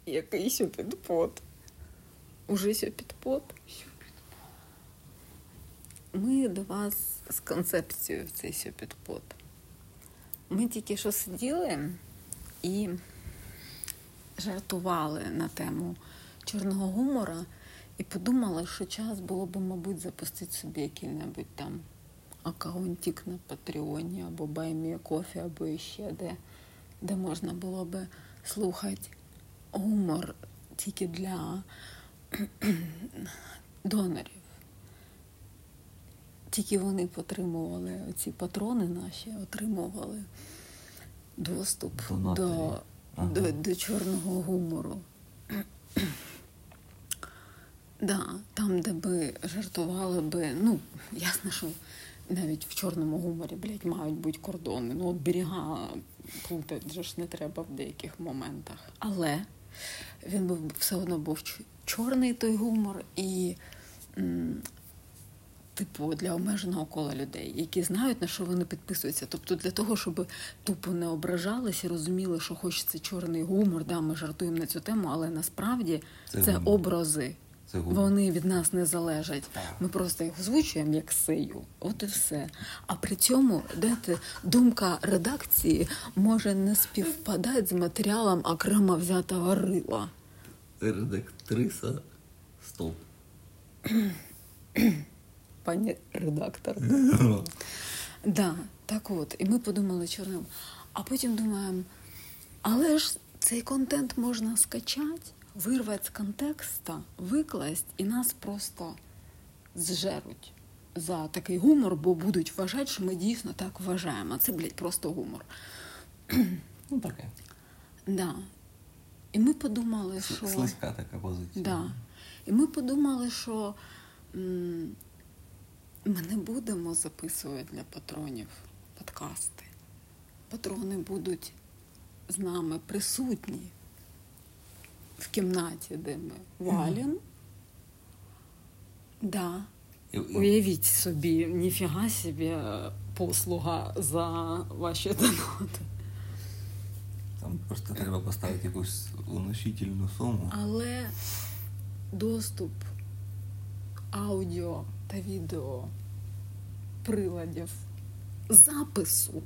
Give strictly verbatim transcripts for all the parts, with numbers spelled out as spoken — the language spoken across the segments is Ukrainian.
Який сюпідпот? Уже сюпідпот? Ми до вас з концепцією в цей сюпідпот. Ми тільки що сиділи і жартували на тему чорного гумора і подумали, що час було б, мабуть, запустити собі який-небудь там аккаунтик на Патреоні або Баймієкофі, або ще де, де можна було би слухати гумор тільки для донорів. Тільки вони отримували, ці патрони наші отримували доступ до, ага. до, до чорного гумору. Да, там, де би жартували би, ну, ясно, що навіть в чорному гуморі, блядь, мають бути кордони. Ну, от берега плутати же ж не треба в деяких моментах. Але він був, все одно був чорний той гумор і, м, типу, для обмеженого кола людей, які знають, на що вони підписуються. Тобто для того, щоб тупо не ображались і розуміли, що хочеться чорний гумор, да, ми жартуємо на цю тему, але насправді це, це образи. Це вони від нас не залежать. Ми просто їх озвучуємо як сею. От і все. А при цьому, дайте, думка редакції може не співпадати з матеріалом окремо взятого рила. Редактриса стоп. Пані редактор. Да, так от. І ми подумали чорним. А потім думаємо, але ж цей контент можна скачати, вирвати з контекста, викласть, і нас просто зжеруть за такий гумор, бо будуть вважати, що ми дійсно так вважаємо. А це, блядь, просто гумор. Ну, таке. Да. І ми подумали, що... Слизька така позиція. Да. І ми подумали, що м- ми не будемо записувати для патронів подкасти. Патрони будуть з нами присутні в кімнаті, де ми валім. Mm-hmm. Да. Уявіть собі, ніфіга собі послуга за ваші донати. Там просто треба поставити якусь уносительну суму. Але доступ аудіо та відео приладів запису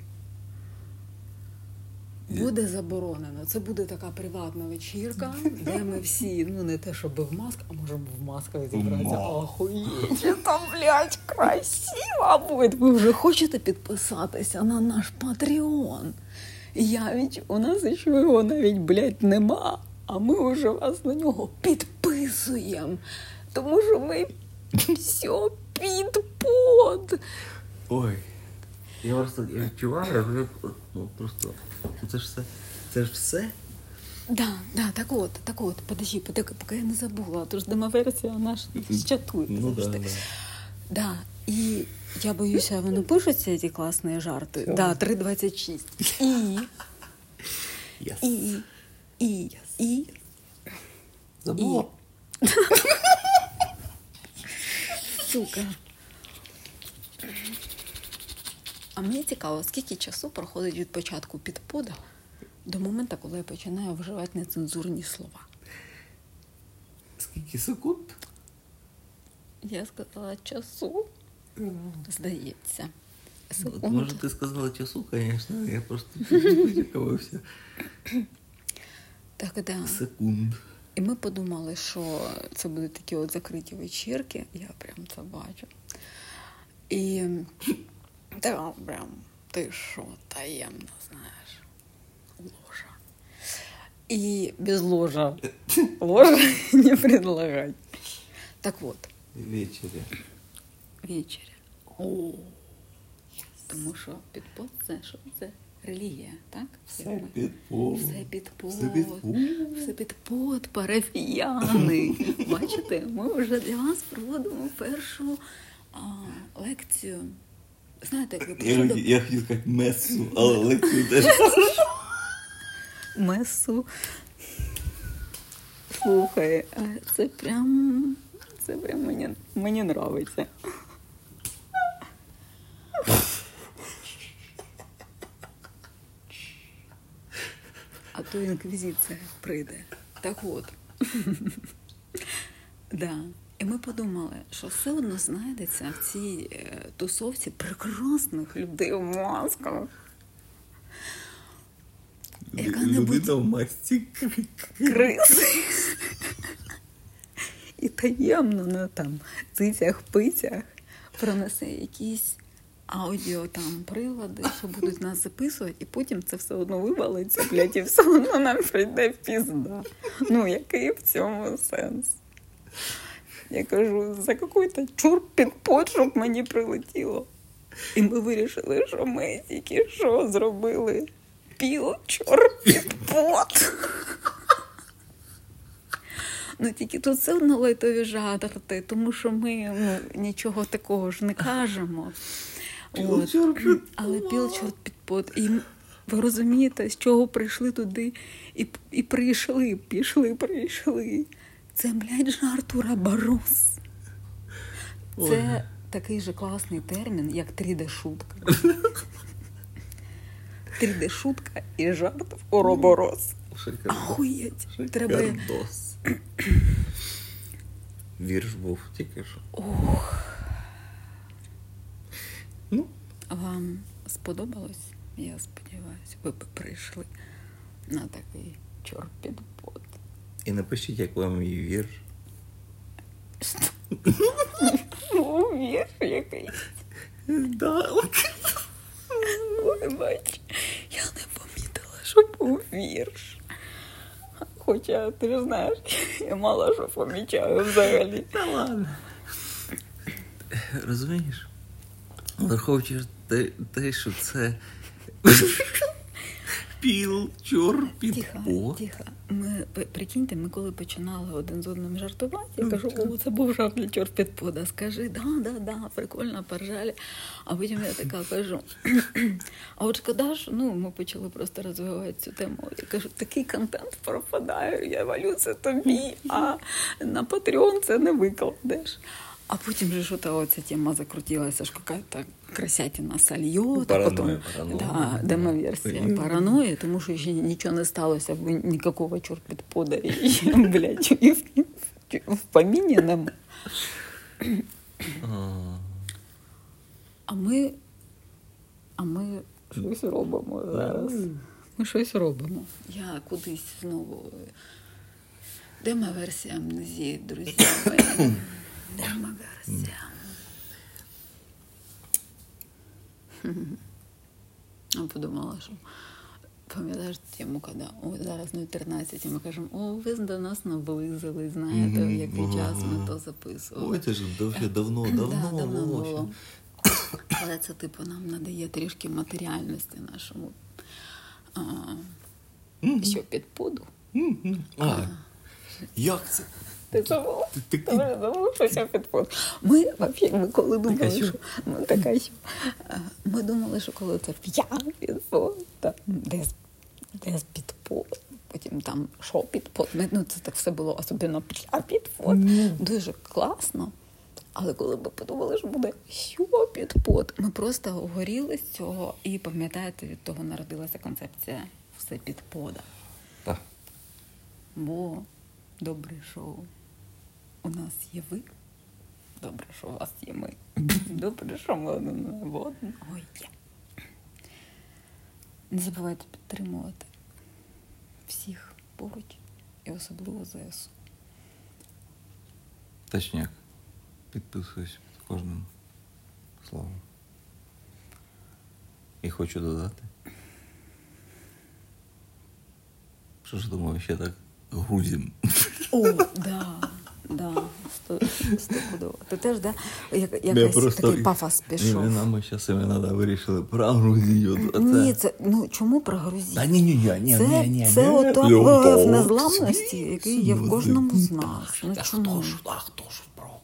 буде заборонено. Це буде така приватна вечірка, де ми всі, ну не те, щоб в масках, а може в масках зібратися. Охуєть, там, блядь, красиво буде. Ви вже хочете підписатися на наш Патреон? Я ведь, у нас ще його навіть, блядь, нема, а ми вже вас на нього підписуємо. Тому що ми все під под. Ой. Я просто я відчуваю, ну просто, це ж все, це ж все? Да, да, так от, так от, подожди, поки, поки я не забула, тож демоверсія наша щатує. Ну да, да. Да, і я боюся, вони пишуться, ці класні жарти. Все. Да, три двадцять шість. І, yes. і, і, yes. і, забула. І. Сука. А мені цікаво, скільки часу проходить від початку підпода до моменту, коли я починаю вживати нецензурні слова. Скільки секунд? Я сказала часу. Mm. Здається. От, може, ти сказала часу, звісно, я просто підчекавився. Так, да. Секунд. І ми подумали, що це будуть такі от закриті вечірки. Я прям це бачу. І... Да, прям, ти що, таємно, знаєш, ложа. И без ложа. Ложа не предлагать. Так вот. Вечеря. Вечеря. О. Тому що підпод це, що це? Релігія, так? Все підпод. Все підпод. Все підпод. Все підпод, парафіяни. Бачите, ми вже для вас проводимо першу а, лекцію. Знаєте, як ви приходили... Я, я хотів сказати месу, але лекцію теж. Месу. Слухай, це прям... Це прям мені, мені нравиться. А то інквізиція прийде. Так от. Да. І ми подумали, що все одно знайдеться в цій е, тусовці прекрасних людей в масках. Людина в масці криси. І таємно на там цицях-пицях пронесе якісь аудіо там прилади, що будуть нас записувати, і потім це все одно вивалиться, блядь, і все одно нам прийде в пізда. Ну, який в цьому сенс? Я кажу, за який-то чорт під пот, щоб мені прилетіло. І ми вирішили, що ми тільки що зробили піл чорт під пот. Ну, тільки тут все одно лайтові жарти, тому що ми ну, нічого такого ж не кажемо. От. Але піл чорт під пот. І ви розумієте, з чого прийшли туди і, і прийшли, пішли, прийшли. Це, блядь, жарт уроборос. Це Ой. Такий же класний термін, як три де-шутка. три де-шутка і жарт уроборос. Ахуєть. Треба... Вірш був тільки що. Ох. Ну. Вам сподобалось? Я сподіваюся, ви б прийшли на такий чорт під пот. І напишіть, як вам мій вірш. Ну, вірш якийсь. Да. Ой, бач, я не помітила, що був вірш. Хоча, ти ж знаєш, я мало що помічаю взагалі. Та ладно. Розумієш? Враховуючи те, те, що це піл, чор, під Тихо, О. тихо. Ми, прикиньте, ми коли починали один з одним жартувати, я кажу, о, це був жарт для чорт під пода. Скажи, да, да, да, прикольно, поржали. А потім я така кажу, а от шкода ж, ну, ми почали просто розвивати цю тему. Я кажу, такий контент пропадає, я валю це тобі, а на Patreon це не викладеш. А потім же що-то оця тема закрутилася, що якась красятина сольет, а потім да, демо-версія параної, тому що ще нічого не сталося, бо ніякого чорт під пода, і, блядь, і в, в поміні нема. А ми, а ми щось робимо зараз. Ми щось робимо. Я кудись знову... Демо-версія амнезії, друзі мої. Демо-версія. Я подумала, що пам'ятаєш тему, коли о, зараз нуль тринадцять, і ми кажемо, о, ви до нас наблизили, знаєте, в який час ми то записували. Ой, це ж давно, давно, давно, да, давно було. Але це, типу, нам надає трішки матеріальності нашому, а, mm-hmm. що під поду. Mm-hmm. А, а, як це? Ти забула? Ти вже забула, що це під поду. Ми, взагалі, ми коли думали, така що... Ми, така, що ми думали, що коли це п'я під под, десь, десь під под, потім там шо під под. Ну, це так все було, особливо п'я під под. Mm-hmm. Дуже класно. Але коли ми подумали, що буде що під под, ми просто горіли з цього і, пам'ятаєте, від того народилася концепція все під пода. Так. Бо добре, що у нас є ви, добре, що у вас є ми, добре, що ми один одного є. Не забувайте підтримувати всіх поруч і особливо ЗСУ. Точняк. Підписуюсь під кожним словом. І хочу додати. Що ж думаю, ще так грузим. О, да, да, стопудово. Ти теж, да, як, якось просто... такий пафос пішов. Ми зараз іменно да, вирішили про Грузію. Ні, це, ну, чому про Грузію? Да, ні, ні, ні, ні, це, ні, ні, це ні, отак ні, в незламності, який є в кожному з нас. Ну, а чому? хто ж, а хто ж проти?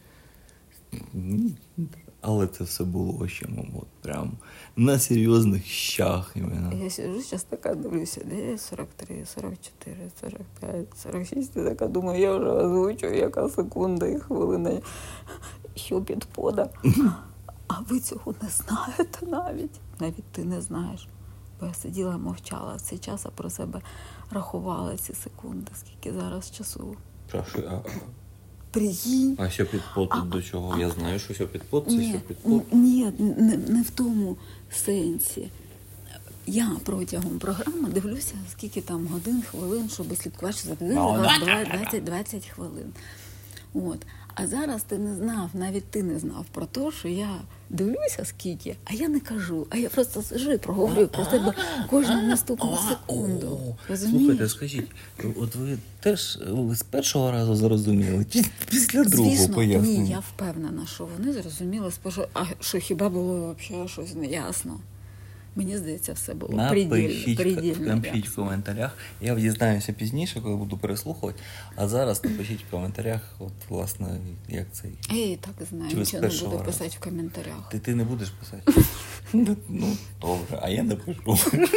Але це все було ще, мабуть, прям на серйозних щах іменно. Я сиджу, зараз така дивлюся, де сорок три, сорок чотири, сорок п'ять, сорок шість, і така думаю, я вже озвучую, яка секунда і хвилина, що під пода. А ви цього не знаєте навіть. Навіть ти не знаєш. бо я сиділа, мовчала в цей час, а про себе рахувала ці секунди, скільки зараз часу. Прошу, а, Прикинь. а що підпот А, до чого? Я знаю, що що підпот, це Ні, що підпот. ні, не, не в тому сенсі. Я протягом програми дивлюся, скільки там годин, хвилин, щоб слідкувати, що за годину у вас буває двадцять-двадцять хвилин. От. А зараз ти не знав, навіть ти не знав про те, що я дивлюся скільки, а я не кажу. А я просто сижу і проговорюю про тебе кожну наступну секунду. Розумієш? Слухайте, скажіть, от ви теж ви з першого разу зрозуміли, чи після другого Звісно, пояснення? ні, я впевнена, що вони зрозуміли спершу, а що хіба було взагалі щось неясно? Мені здається, все було Напишіть, предельно. напишіть в коментарях. Я дізнаюся пізніше, коли буду переслухувати. А зараз напишіть в коментарях, от, власне, як цей. А я і так знаю, Чи ви з нічого не першого буду разу? писати в коментарях. Ти, ти не будеш писати? Ну, добре, а я напишу.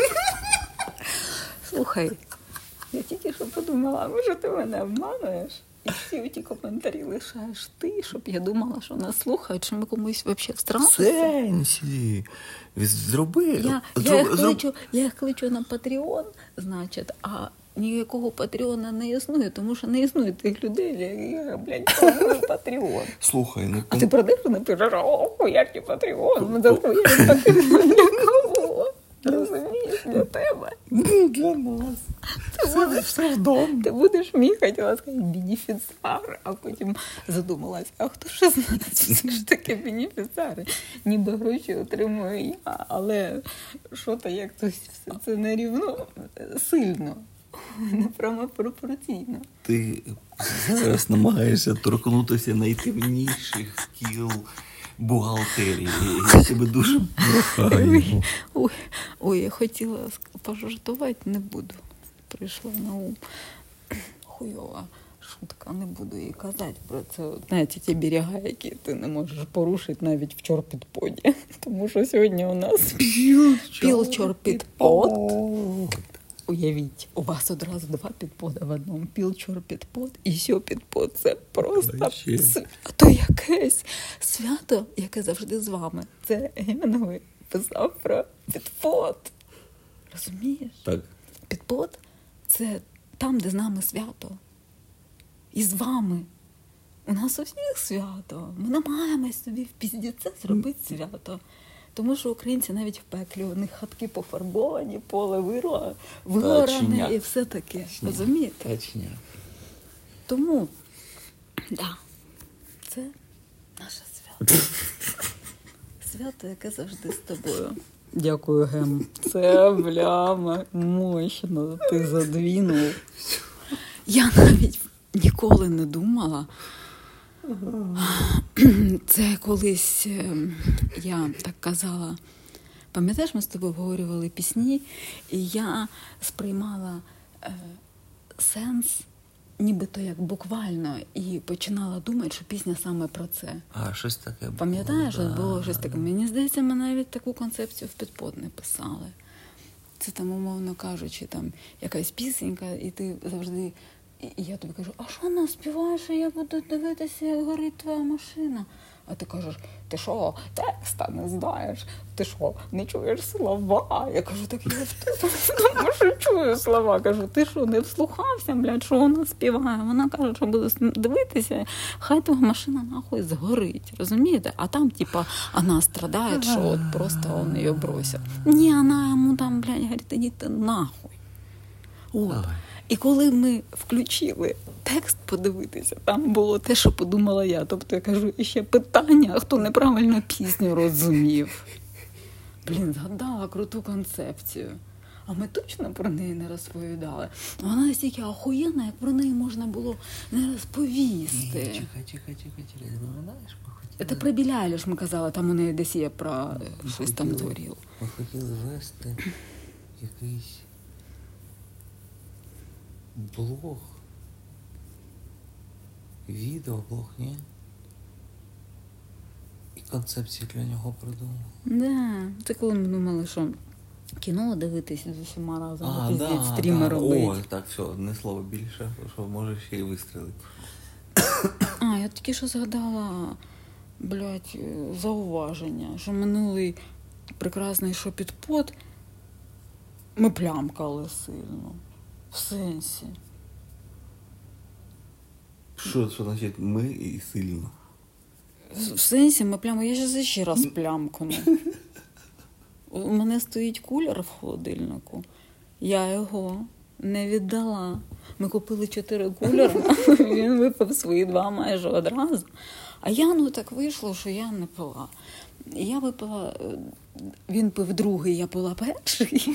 Слухай, я тільки що подумала, може ти мене обмануєш? І всі ті коментарі лишаєш ти, щоб я думала, що нас слухають, що ми комусь взагалі встратилися. Сенсі! Зроби. Я, зроб- я, їх зроб- кличу, я їх кличу на Patreon, значить, а ніякого Патреона не існує, тому що не існує тих людей, які, блядь, планують Patreon. Слухай, ну А ти про них не пишеш, о, хуярки Patreon, ми захуярки Patreon для кого? Розумієш, для тебе. для нас. Ти будеш, все вдома. ти будеш мій, хотіла сказати, бенефіціар, а потім задумалась, а хто ж знає, що ж таке бенефіціари? Ніби гроші отримую я, але що-то якось все це нерівно, сильно, непропорційно. Ти зараз намагаєшся торкнутися найтемніших кіл бухгалтерії. Я тебе дуже прохаю. Ой, ой, ой, я хотіла ск- пожартувати, не буду. Прийшла на ум. Хуйова шутка, не буду їй казати про це. От, знаєте, ті берега, які ти не можеш порушити навіть в чорпідподі. Тому що сьогодні у нас піл чорпідпод. Уявіть, у вас одразу два підпода в одному. Піл чорпідпод і сьо підпод. Це просто Вообще. свято якесь. Свято, яке завжди з вами. Це Гемінгуей писав про підпод. Розумієш? Так. Підпод – це там, де з нами свято. І з вами. У нас у всіх свято. Ми намагаємось собі в піздіце зробити свято. Тому що українці навіть в пеклі, у них хатки пофарбовані, поле виро, вигоране і все таке. Розумієте? Точно. Тому, да, це наше свято. Свято, яке завжди з тобою. Дякую, Гем. Це, бляма, мощно. Ти задвінув. Я навіть ніколи не думала. Це колись я так казала. Пам'ятаєш, ми з тобою обговорювали пісні, і я сприймала е, сенс нібито як буквально, і починала думати, що пісня саме про це. А, щось таке було. Пам'ятаєш, да, було щось да, таке. да. Мені здається, ми навіть таку концепцію в підпод не писали. Це там, умовно кажучи, там якась пісенька, і ти завжди... І я тобі кажу, а що вона співає, що я буду дивитися, як горить твоя машина? А ти кажеш, ти що, текста не знаєш? Ти що, не чуєш слова? Я кажу, так я в тому що чую слова. Кажу, ти що, не вслухався, блядь, що вона співає? Вона каже, що буду дивитися, хай твоя машина нахуй згорить, розумієте? А там, типа, вона страдає, що от просто он її бросив. Ні, вона йому там, блядь, говорить, іди ти нахуй. От. І коли ми включили текст подивитися, там було те, що подумала я. Тобто я кажу, і ще питання, хто неправильно пісню розумів. Блін, згадала круту концепцію. А ми точно про неї не розповідали. Вона настільки охуєнна, як про неї можна було не розповісти. Ні, чекай, чекай, чекай, чекай, згадаєш? Це про Біллі Айліш ми казали, там у неї десь є про Ми щось там хотіли- творіло. Ми хотіли вести якийсь блог. Відеоблог, ні? І концепцію для нього придумали. Да, це коли ми думали, що кіно дивитися з усіма разом, А, пиздець, да, стріми да. робити. О, так, все, одне слово більше, що може ще й вистрілити. А, я тільки що згадала, блядь, зауваження, що минулий прекрасний шопітпот Ми плямкали сильно. В сенсі. Що, що значить ми і сильно? В сенсі ми плямкали. Я зараз ще раз плямкну. У мене стоїть кулер в холодильнику. Я його не віддала. Ми купили чотири кулери, він випив свої два майже одразу. А я, ну так вийшло, що я не пила. Я випила, він пив другий, я пила перший.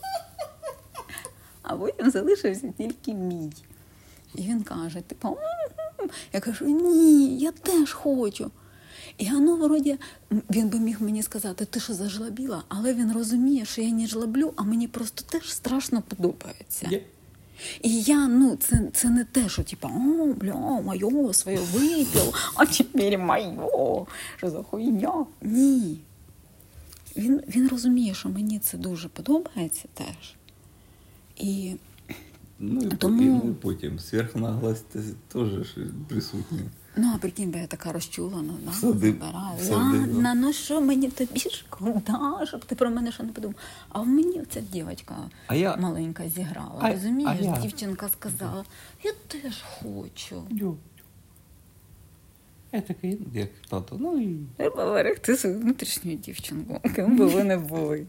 А потім залишився тільки мій. І він каже, типу, м-м-м. Я кажу, ні, я теж хочу. І воно, вроді, він би міг мені сказати, ти що зажлобіла? Але він розуміє, що я не жлоблю, а мені просто теж страшно подобається. Yeah. І я, ну, це, це не те, що, типу, о, бля, моє своє випив, а тепер моє, що за хуйня? Ні. Він, він розуміє, що мені це дуже подобається теж. І ну, і тому... потім, потім сверхнаглость теж присутня. Ну, а прикинь, бо я така розчулена, да? Всади, забираю. всади, Ладно, ну що, мені тобі шкода, щоб ти про мене що не подумав. А в мені ця дівчинка я... маленька зіграла, а, розумієш? А я... Дівчинка сказала, я теж хочу. Я такий, як тато, ну і... Треба берегти свою внутрішню дівчинку, ким би ви не були.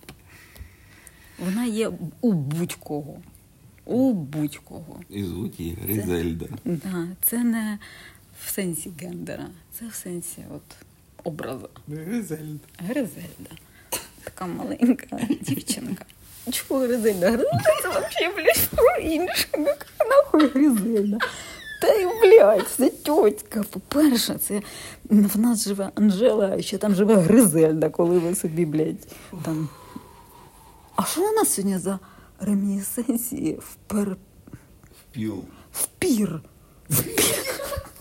Вона є у будь-кого. У будь-кого. І звуть її Гризельда. Це, да, це не в сенсі гендера, це в сенсі от образу. Гризельда. Гризельда. Така маленька дівчинка. Чого Гризельда? Гризельда це взагалі, блядь, про інше. Нахуй Гризельда. Та й, блядь, це тьотька. По-перше, це в нас живе Анжела, а ще там живе Гризельда, коли ви собі, блядь, там... А що у нас сьогодні за ремінісценції в пер... Впіл. Впір. Впір.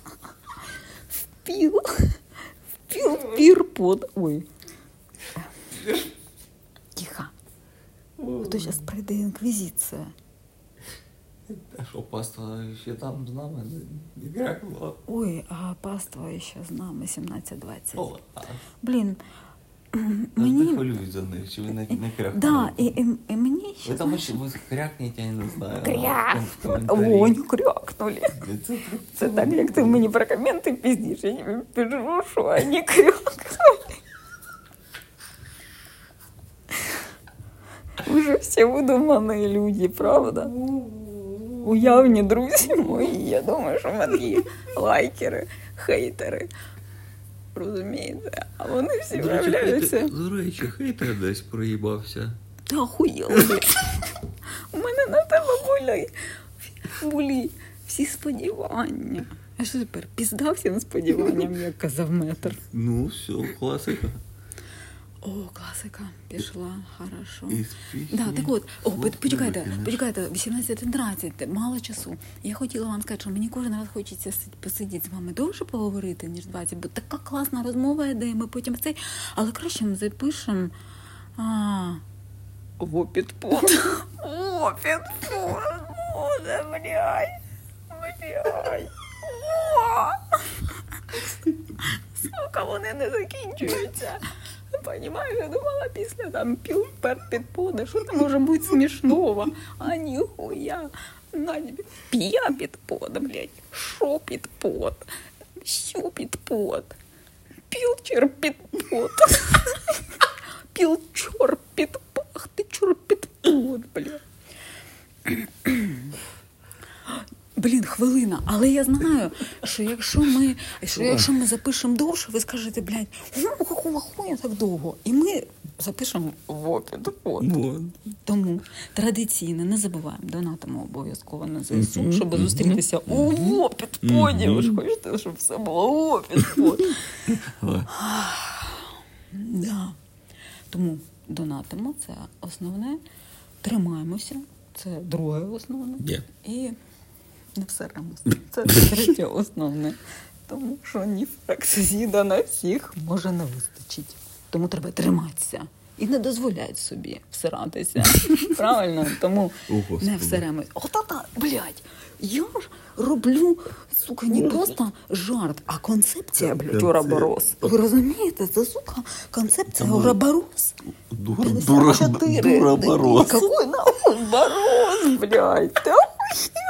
Впіл. Впіл, впір, под. Ой. Тихо. А то зараз прийде інквізиція. А що, паства ще там з нами не крякнула? Ой, а паства ще з нами сімнадцять двадцять. О, а... Блін, мені... Не хвилюють за них, чи ви не, не крякнули? Да, і, і, і мені ще... Ви там ще ви крякнете, я не знаю. Кряк! О, не крякнули. Це, це так, як ти мені про коменти пиздиш. Я не пишу, що вони крякнули. Ви ж всі видумані люди, правда? Уявні друзі мої. Я думаю, що в мене є лайкери, хейтери. Розумієте? А вони всі виявляються. До речі, хейтер десь проїбався. Та охуєли. У мене на тебе були, були всі сподівання. А що тепер? Пізда всім сподіванням, як казав метр. Ну, все, класика. О, класика. Пішла, хорошо. Так, да, так от, о, почекайте, почекайте, вісімнадцять тридцять, мало часу. Я хотіла вам сказати, що мені кожен раз хочеться посидіти з вами довше поговорити, ніж двадцять, бо така класна розмова йде, ми потім цей, але краще ми запишемо а, в опідпод. О, підпод. Боже, блядь. Блядь. Сука, вони не закінчуються. Понимаєш, я думала, після там пів підподи, що там може бути смішного? А ніхуя. П'я підпод, блядь. Шо підпод? Що підпод? Пілчер підпод. Пілчор підпах, ти чор підпод, блядь. Блін, хвилина, але я знаю, що якщо ми, що якщо ми запишемо довше, ви скажете, блядь, ну какого хуя так довго? І ми запишемо в опід. Тому традиційно не забуваємо, донатимо обов'язково на ЗСУ, щоб зустрітися у опід-поді. Ви ж хочете, щоб все було опід-под. Да. Тому донатимо, це основне. Тримаємося, це друге основне. Yeah. І не всеремося. Це третє основне. Тому що ні фракцизіда на всіх може не вистачить. Тому треба триматися. і не дозволяють собі всиратися. Правильно? Тому О, не всеремось. От-та, блядь, я ж роблю, сука, не просто жарт, а концепція, блядь, Уроборос. Ви розумієте? Це, сука, концепція Уроборос. Дура, дура, дура, Борос. Какой нахуй Борос, блядь? Ты охуел?